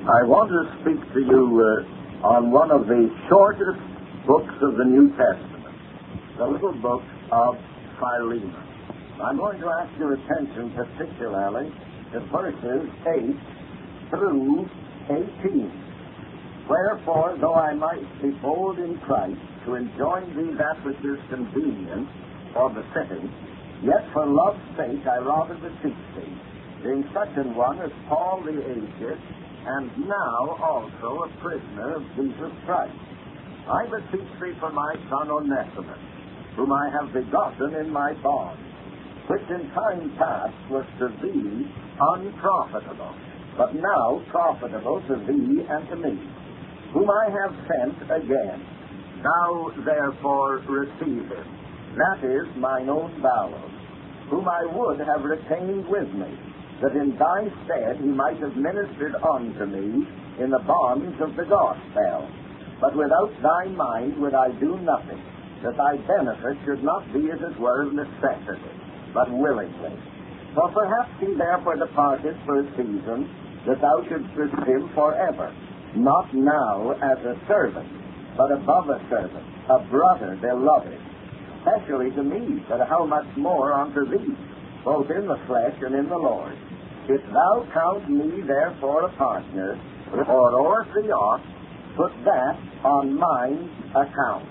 I want to speak to you on one of the shortest books of the New Testament, the little book of Philemon. I'm going to ask your attention particularly to verses 8 through 18. Wherefore, though I might be bold in Christ to enjoin thee that which is convenient for the sitting, yet for love's sake I rather beseech thee, being such an one as Paul the aged, and now also a prisoner of Jesus Christ. I beseech thee for my son Onesimus, whom I have begotten in my bonds, which in time past was to thee unprofitable, but now profitable to thee and to me, whom I have sent again. Thou therefore receive him, that is, mine own bowels, whom I would have retained with me, that in thy stead he might have ministered unto me in the bonds of the gospel. But without thy mind would I do nothing, that thy benefit should not be as it were of necessity, but willingly. For perhaps he therefore departed for a season, that thou shouldst receive him forever, not now as a servant, but above a servant, a brother beloved, especially to me, but how much more unto thee, both in the flesh and in the Lord. If thou count me therefore a partner, or the ought, put that on mine account.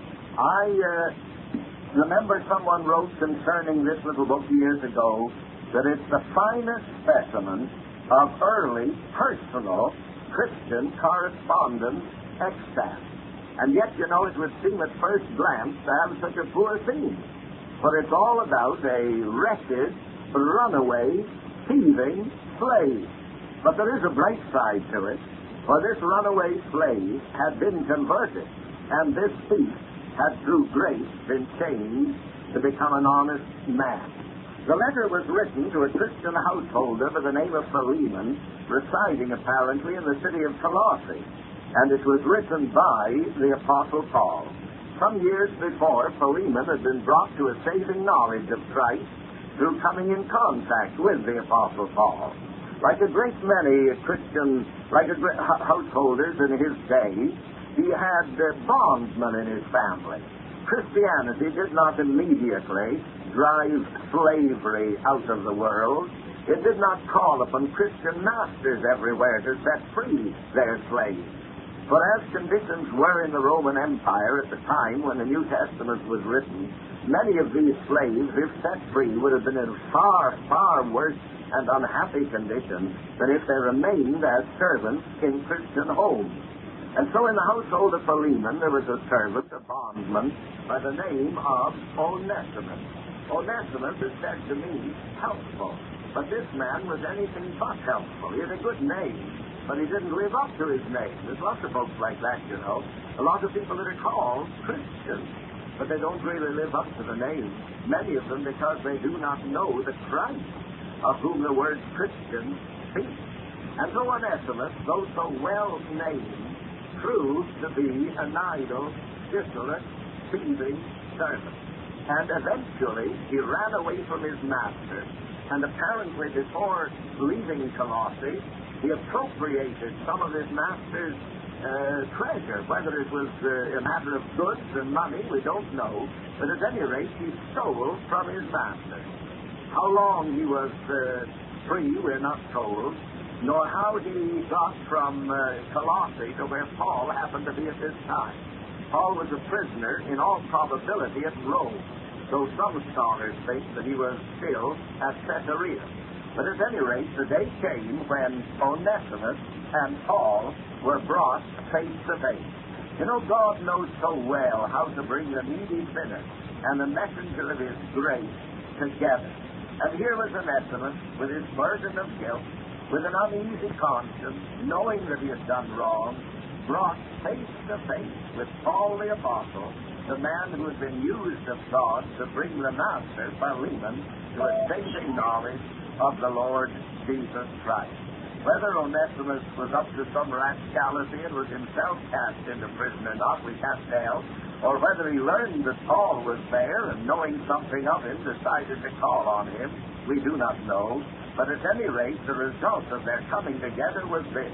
I remember someone wrote concerning this little book years ago that it's the finest specimen of early personal Christian correspondence extant. And yet, you know, it would seem at first glance to have such a poor theme. For it's all about a wretched, runaway, thieving slave. But there is a bright side to it, for this runaway slave had been converted, and this thief had through grace been changed to become an honest man. The letter was written to a Christian householder by the name of Philemon, residing apparently in the city of Colossae, and it was written by the Apostle Paul. Some years before, Philemon had been brought to a saving knowledge of Christ through coming in contact with the Apostle Paul. Like a great many Christian, householders in his day, he had bondsmen in his family. Christianity did not immediately drive slavery out of the world. It did not call upon Christian masters everywhere to set free their slaves. For as conditions were in the Roman Empire at the time when the New Testament was written, many of these slaves, if set free, would have been in far, far worse and unhappy condition than if they remained as servants in Christian homes. And so in the household of Philemon there was a servant, a bondsman, by the name of Onesimus. Onesimus is said to mean helpful, but this man was anything but helpful. He had a good name, but he didn't live up to his name. There's lots of folks like that, you know. A lot of people that are called Christians, but they don't really live up to the name. Many of them because they do not know the Christ of whom the word Christian speaks. And so Onesimus, though so well named, proved to be an idle, dissolute, thieving servant. And eventually he ran away from his master, and apparently before leaving Colossae, he appropriated some of his master's treasure. Whether it was a matter of goods and money, we don't know. But at any rate, he stole from his master. How long he was free, we're not told, nor how he got from Colossae to where Paul happened to be at this time. Paul was a prisoner, in all probability, at Rome, though some scholars think that he was still at Caesarea. But at any rate, the day came when Onesimus and Paul were brought face to face. You know, God knows so well how to bring the needy sinner and the messenger of his grace together. And here was Onesimus with his burden of guilt, with an uneasy conscience, knowing that he had done wrong, brought face to face with Paul the Apostle, the man who had been used of God to bring the master, Philemon, to a saving knowledge of the Lord Jesus Christ. Whether Onesimus was up to some rascality and was himself cast into prison or not, we can't tell, or whether he learned that Paul was there and knowing something of him decided to call on him, we do not know. But at any rate, the result of their coming together was this.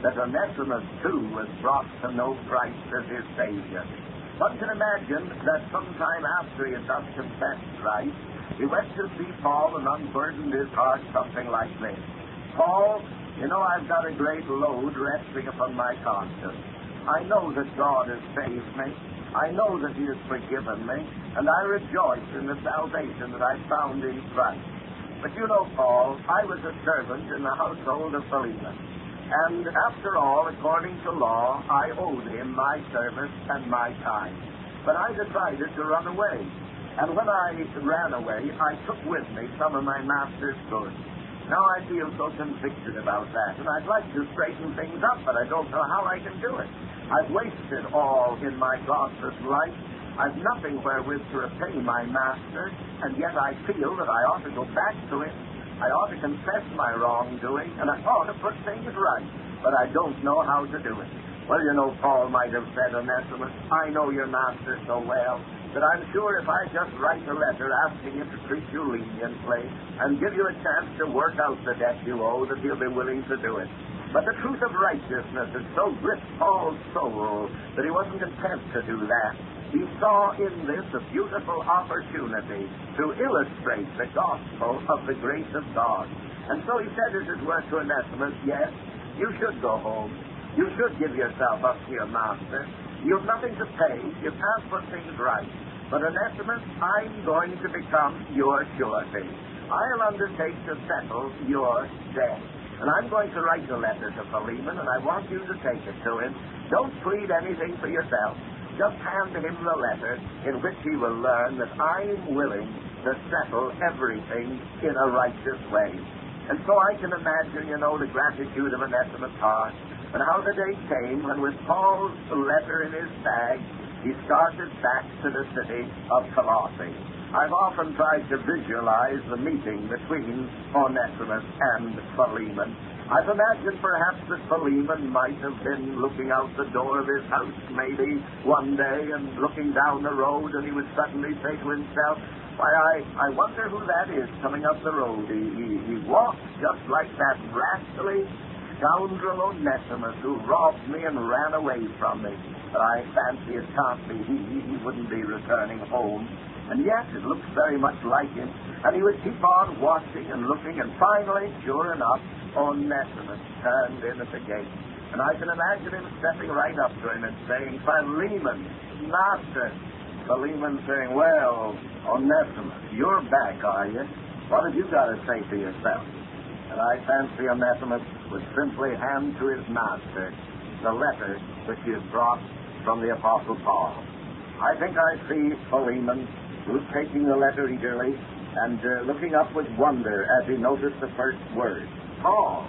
that Onesimus, too, was brought to know Christ as his Savior. One can imagine that sometime after he had thus confessed Christ, he went to see Paul and unburdened his heart something like this. Paul, you know, I've got a great load resting upon my conscience. I know that God has saved me. I know that He has forgiven me, and I rejoice in the salvation that I found in Christ. But you know, Paul, I was a servant in the household of Philemon. And after all, according to law, I owed him my service and my time. But I decided to run away. And when I ran away, I took with me some of my master's goods. Now I feel so convicted about that, and I'd like to straighten things up, but I don't know how I can do it. I've wasted all in my godless life. I've nothing wherewith to repay my master, and yet I feel that I ought to go back to him. I ought to confess my wrongdoing, and I ought to put things right, but I don't know how to do it. Well, you know, Paul might have said, Onesimus, I know your master so well that I'm sure if I just write a letter asking him to treat you leniently and give you a chance to work out the debt you owe, that he'll be willing to do it. But the truth of righteousness had so gripped Paul's soul that he wasn't content to do that. He saw in this a beautiful opportunity to illustrate the gospel of the grace of God. And so he said, as it were, to Onesimus, yes, you should go home. You should give yourself up to your master. You've nothing to pay. You can't put things right. But Onesimus, I'm going to become your surety. I'll undertake to settle your debt. And I'm going to write a letter to Philemon, and I want you to take it to him. Don't plead anything for yourself. Just hand him the letter in which he will learn that I'm willing to settle everything in a righteous way. And so I can imagine, you know, the gratitude of Onesimus' heart, and how the day came when, with Paul's letter in his bag, he started back to the city of Colossae. I've often tried to visualize the meeting between Onesimus and Philemon. I've imagined perhaps that Philemon might have been looking out the door of his house maybe one day and looking down the road, and he would suddenly say to himself, why, I wonder who that is coming up the road. He walks just like that rascally scoundrel Onesimus who robbed me and ran away from me. But I fancy it can't be he wouldn't be returning home. And yet it looks very much like him. And he would keep on watching and looking, and finally, sure enough, Onesimus turned in at the gate. And I can imagine him stepping right up to him and saying, Philemon, master. Philemon saying, well, Onesimus, you're back, are you? What have you got to say for yourself? And I fancy Onesimus would simply hand to his master the letter which he had brought from the Apostle Paul. I think I see Philemon, who's taking the letter eagerly and looking up with wonder as he noticed the first word. Paul.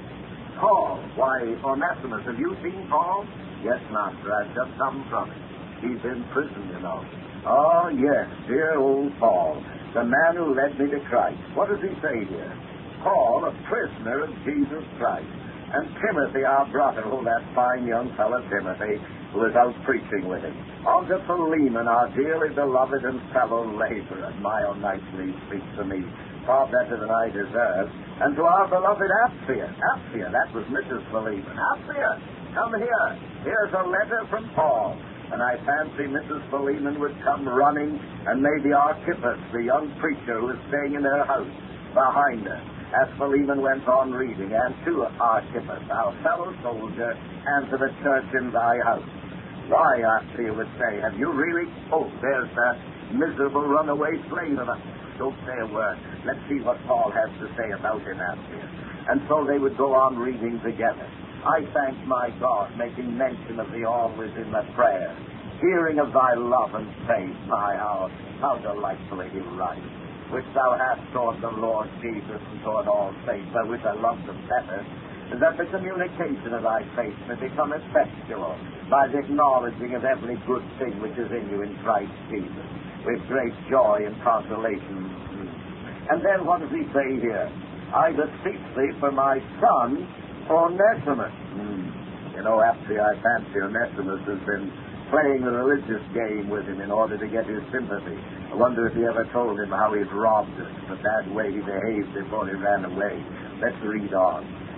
Paul. Why, Onesimus, have you seen Paul? Yes, master, I've just come from him. He's in prison, you know. Oh, yes, dear old Paul, the man who led me to Christ. What does he say here? Paul, a prisoner of Jesus Christ. And Timothy, our brother, that fine young fellow Timothy, who was out preaching with him. Unto Philemon, our dearly beloved and fellow laborer. My, how nicely he speaks to me. Far better than I deserve. And to our beloved Apphia. Apphia, that was Mrs. Philemon. Apphia, come here. Here's a letter from Paul. And I fancy Mrs. Philemon would come running, and maybe Archippus, the young preacher who was staying in her house, behind her, as Philemon went on reading, and to Archippus, our fellow soldier, and to the church in thy house. Why, Apphia would say, have you really? Oh, there's that miserable runaway slave of us. Don't say a word. Let's see what Paul has to say about him, Apphia. And so they would go on reading together. I thank my God, making mention of thee always in the prayer, hearing of thy love and faith. My, how delightfully he writes. Which thou hast toward the Lord Jesus and toward all saints, by which I love them better, is that the communication of thy faith may become effectual by the acknowledging of every good thing which is in you in Christ Jesus, with great joy and consolation. And then what does he say here? I beseech thee for my son, Onesimus. You know, actually, I fancy Onesimus has been playing the religious game with him in order to get his sympathy. I wonder if he ever told him how he'd robbed him, the bad way he behaved before he ran away. Let's read on.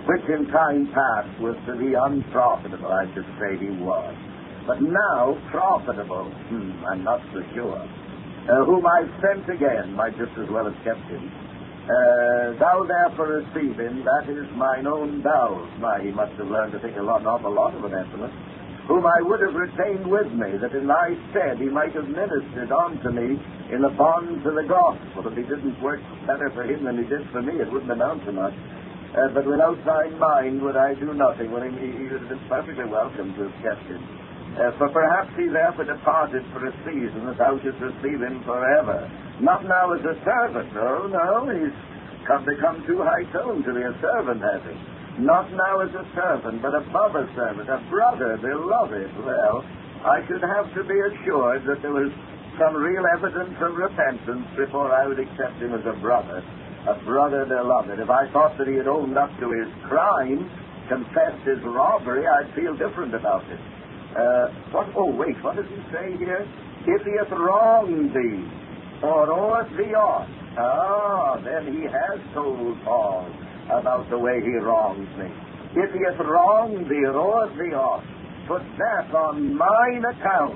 which in time past was to be unprofitable, I should say he was. But now profitable, I'm not so sure. Whom I sent again, might just as well have kept him. Thou therefore receive him, that is mine own bowels. He must have learned to think an awful lot of Onesimus, whom I would have retained with me, that in thy stead he might have ministered unto me in the bonds of the gospel. If he didn't work better for him than he did for me, it wouldn't amount to much. But without thy mind would I do nothing. Well, he would have been perfectly welcome to have kept him. For perhaps he therefore departed for a season, that thou shouldst receive him forever. Not now as a servant, no, he's become too high-toned to be a servant, has he? Not now as a servant, but above a servant, a brother, beloved. Well, I should have to be assured that there was some real evidence of repentance before I would accept him as a brother beloved. If I thought that he had owned up to his crime, confessed his robbery, I'd feel different about it. What does he say here? If he hath wronged thee, or oweth thee aught, then he has told Paul about the way he wrongs me. If he hath wronged thee, or oweth thee aught, put that on mine account.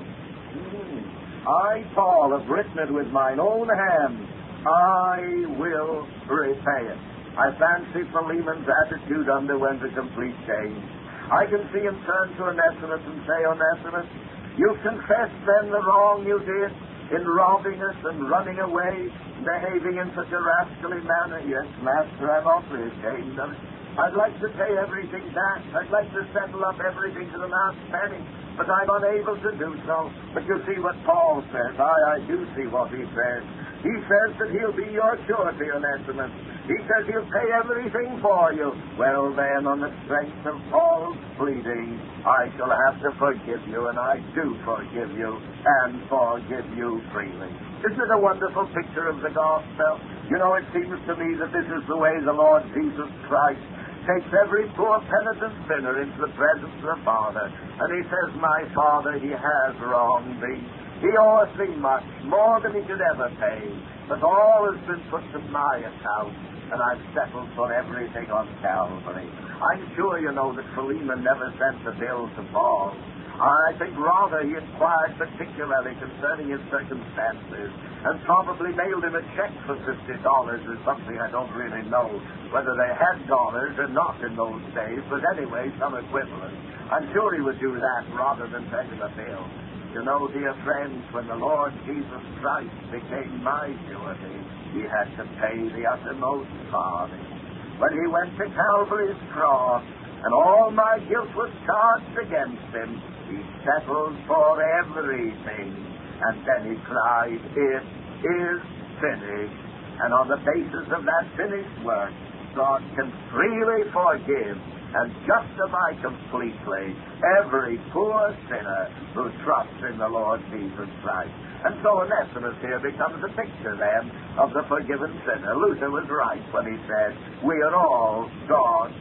I, Paul, have written it with mine own hand. I will repay it. I fancy Philemon's attitude underwent a complete change. I can see him turn to Onesimus and say, Onesimus, you've confessed then the wrong you did in robbing us and running away, behaving in such a rascally manner. Yes, Master, I'm awfully ashamed of it. I'd like to pay everything back. I'd like to settle up everything to the last penny, but I'm unable to do so. But you see what Paul says. I do see what he says. He says that he'll be your surety, Onesimus. He says he'll pay everything for you. Well, then, on the strength of Paul's pleading, I shall have to forgive you, and I do forgive you, and forgive you freely. Isn't it a wonderful picture of the gospel? You know, it seems to me that this is the way the Lord Jesus Christ takes every poor penitent sinner into the presence of the Father, and he says, my Father, he has wronged thee. He owes thee much, more than he could ever pay, but all has been put to my account, and I've settled for everything on Calvary. I'm sure you know that Philemon never sent the bill to Paul. I think rather he inquired particularly concerning his circumstances, and probably mailed him a check for $50 or something. I don't really know whether they had dollars or not in those days, but anyway, some equivalent. I'm sure he would do that rather than send him a bill. You know, dear friends, when the Lord Jesus Christ became my surety, he had to pay the uttermost farthing. When he went to Calvary's cross, and all my guilt was charged against him, he settled for everything. And then he cried, it is finished. And on the basis of that finished work, God can freely forgive and justify completely every poor sinner who trusts in the Lord Jesus Christ. And so Onesimus here becomes a picture then of the forgiven sinner. Luther was right when he said, we are all God's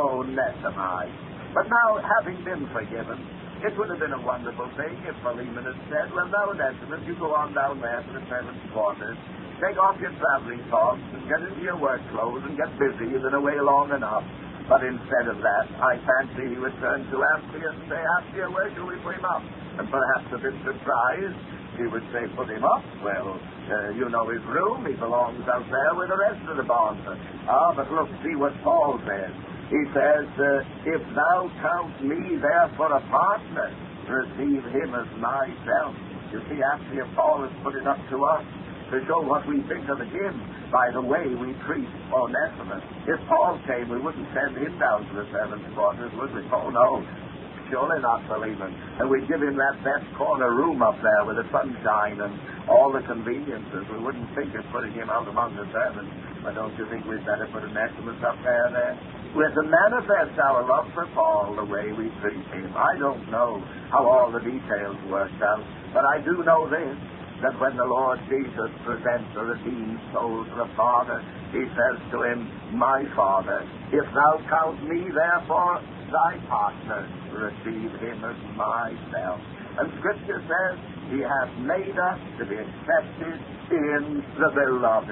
Onesimus. But now, having been forgiven, it would have been a wonderful thing if Philemon had said, well, now, Onesimus, you go on down there to the servants' quarters, take off your traveling togs and get into your work clothes and get busy. You've been away long enough. But instead of that, I fancy he would turn to Ampia and say, Ampia, where shall we put him up? And perhaps a bit surprised, he would say, put him up? Well, you know his room. He belongs out there with the rest of the bondmen. But look, see what Paul says. He says, if thou count me therefore a partner, receive him as myself. You see, Ampia, Paul has put it up to us to show what we think of him by the way we treat Onesimus. If Paul came, we wouldn't send him down to the servants' quarters, would we? Oh, no. Surely not, Philemon. And we'd give him that best corner room up there with the sunshine and all the conveniences. We wouldn't think of putting him out among the servants. But don't you think we'd better put Onesimus up there then? We're to manifest our love for Paul the way we treat him. I don't know how all the details worked out, but I do know this, that when the Lord Jesus presents a redeemed soul to the Father, he says to him, my Father, if thou count me therefore thy partner, receive him as myself. And Scripture says, he hath made us to be accepted in the beloved.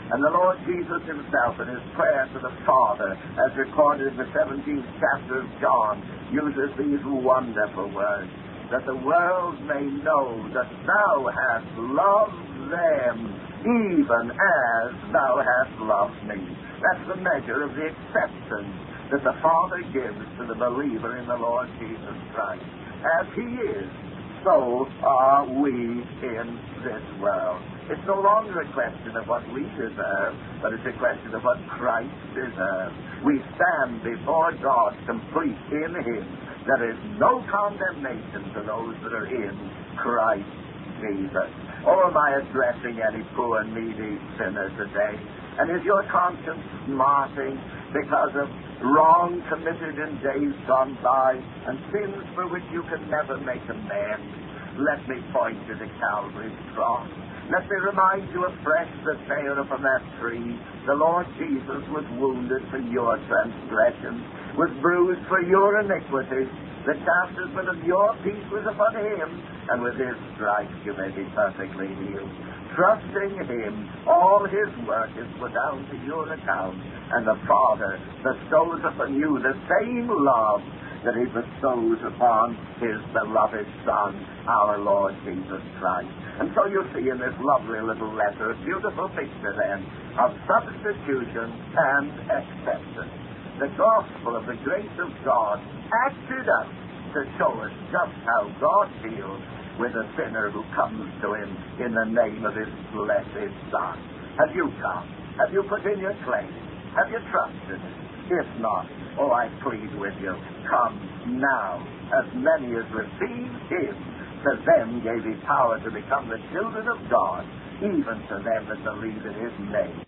And the Lord Jesus himself, in his prayer to the Father, as recorded in the 17th chapter of John, uses these wonderful words, that the world may know that thou hast loved them even as thou hast loved me. That's the measure of the acceptance that the Father gives to the believer in the Lord Jesus Christ. As he is, so are we in this world. It's no longer a question of what we deserve, but it's a question of what Christ deserves. We stand before God complete in him. There is no condemnation to those that are in Christ Jesus. Or am I addressing any poor, needy sinner today? And is your conscience smarting because of wrong committed in days gone by and sins for which you can never make amends? Let me point you to Calvary's cross. Let me remind you afresh that there upon that tree, the Lord Jesus was wounded for your transgressions, was bruised for your iniquities. The chastisement of your peace was upon him, and with his stripes you may be perfectly healed. Trusting him, all his work is put down to your account, and the Father bestows upon you the same love that he bestows upon his beloved Son, our Lord Jesus Christ. And so you see in this lovely little letter a beautiful picture then of substitution and acceptance. The gospel of the grace of God acted up to show us just how God deals with a sinner who comes to him in the name of his blessed Son. Have you come? Have you put in your claim? Have you trusted? If not, I plead with you, come now. As many as received him, to them gave he power to become the children of God, even to them that believe in his name.